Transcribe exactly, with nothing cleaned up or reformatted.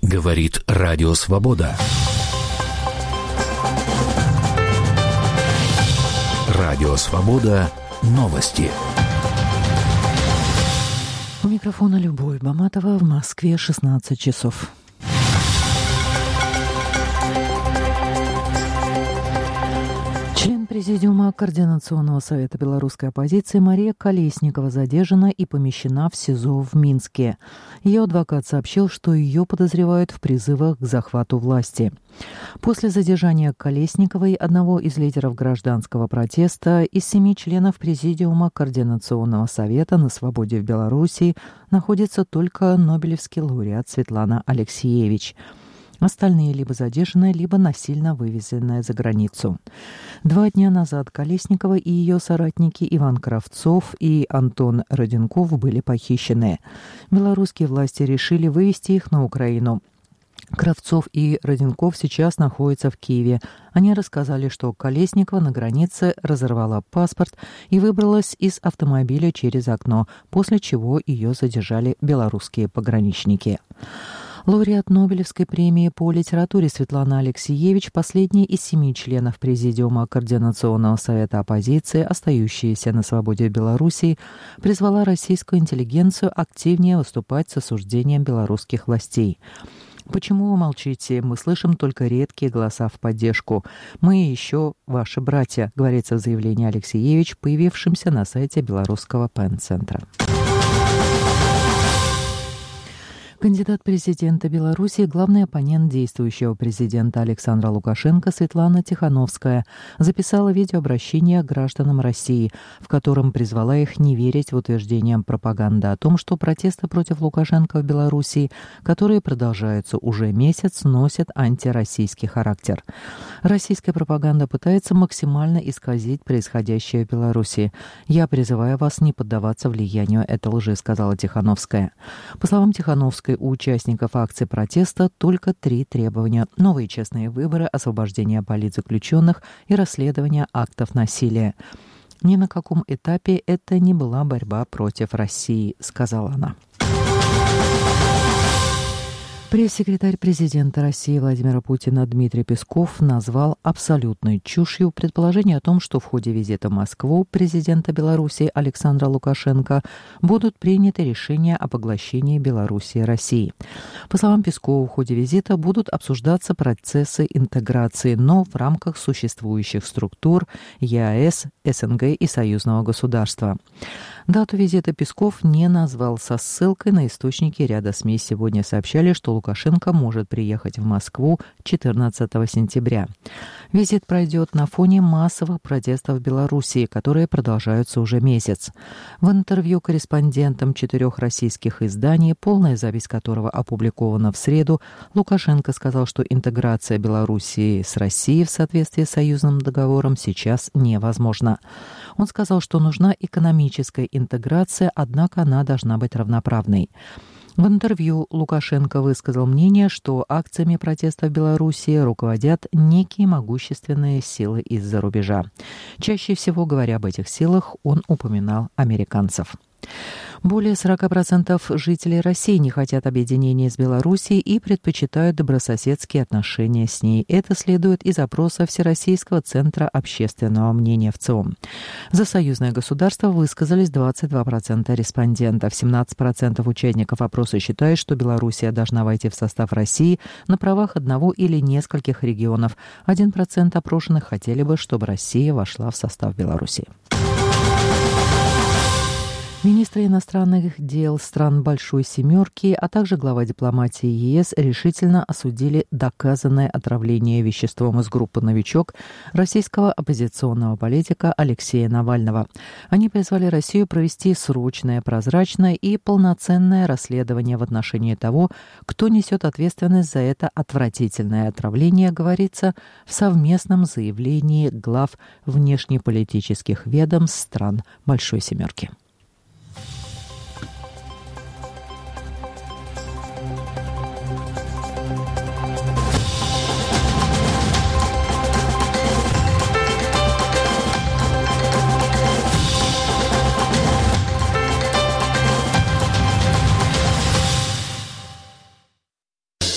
Говорит Радио Свобода. Радио Свобода. Новости. У микрофона Любовь Баматова. В Москве шестнадцать часов. Член Президиума Координационного совета белорусской оппозиции Мария Колесникова задержана и помещена в СИЗО в Минске. Ее адвокат сообщил, что ее подозревают в призывах к захвату власти. После задержания Колесниковой, одного из лидеров гражданского протеста, из семи членов Президиума Координационного совета на свободе в Беларуси находится только нобелевский лауреат Светлана Алексиевич. Остальные либо задержаны, либо насильно вывезены за границу. Два дня назад Колесникова и ее соратники Иван Кравцов и Антон Роденков были похищены. Белорусские власти решили вывести их на Украину. Кравцов и Роденков сейчас находятся в Киеве. Они рассказали, что Колесникова на границе разорвала паспорт и выбралась из автомобиля через окно, после чего ее задержали белорусские пограничники. Лауреат Нобелевской премии по литературе Светлана Алексиевич, последний из семи членов Президиума Координационного совета оппозиции, остающаяся на свободе в Беларуси, призвала российскую интеллигенцию активнее выступать с осуждением белорусских властей. «Почему вы молчите? Мы слышим только редкие голоса в поддержку. Мы еще ваши братья», говорится в заявлении Алексиевич, появившемся на сайте белорусского пен-центра. Кандидат президента Беларуси, главный оппонент действующего президента Александра Лукашенко Светлана Тихановская записала видеообращение к гражданам России, в котором призвала их не верить в утверждениям пропаганды о том, что протесты против Лукашенко в Беларуси, которые продолжаются уже месяц, носят антироссийский характер. Российская пропаганда пытается максимально исказить происходящее в Беларуси. «Я призываю вас не поддаваться влиянию этой лжи», сказала Тихановская. По словам Тихановской, у участников акции протеста только три требования: новые честные выборы, освобождение политзаключенных и расследование актов насилия. «Ни на каком этапе это не была борьба против России», сказала она. Пресс-секретарь президента России Владимира Путина Дмитрий Песков назвал абсолютной чушью предположение о том, что в ходе визита в Москву президента Беларуси Александра Лукашенко будут приняты решения о поглощении Беларуси и России. По словам Пескова, в ходе визита будут обсуждаться процессы интеграции, но в рамках существующих структур ЕАЭС, СНГ и союзного государства. Дату визита Песков не назвал. Со ссылкой на источники ряда СМИ сегодня сообщали, что Лукашенко может приехать в Москву четырнадцатого сентября. Визит пройдет на фоне массовых протестов в Беларуси, которые продолжаются уже месяц. В интервью корреспондентам четырех российских изданий, полная запись которого опубликована в среду, Лукашенко сказал, что интеграция Беларуси с Россией в соответствии с союзным договором сейчас невозможна. Он сказал, что нужна экономическая интеграция, однако она должна быть равноправной. В интервью Лукашенко высказал мнение, что акциями протеста в Беларуси руководят некие могущественные силы из-за рубежа. Чаще всего, говоря об этих силах, он упоминал американцев. Более сорок процентов жителей России не хотят объединения с Белоруссией и предпочитают добрососедские отношения с ней. Это следует из опроса Всероссийского центра общественного мнения в ЦИОМ. За союзное государство высказались двадцать два процента респондентов. семнадцать процентов участников опроса считают, что Белоруссия должна войти в состав России на правах одного или нескольких регионов. один процент опрошенных хотели бы, чтобы Россия вошла в состав Белоруссии. Министры иностранных дел стран Большой Семерки, а также глава дипломатии ЕС решительно осудили доказанное отравление веществом из группы «Новичок» российского оппозиционного политика Алексея Навального. Они призвали Россию провести срочное, прозрачное и полноценное расследование в отношении того, кто несет ответственность за это отвратительное отравление, говорится в совместном заявлении глав внешнеполитических ведомств стран Большой Семерки.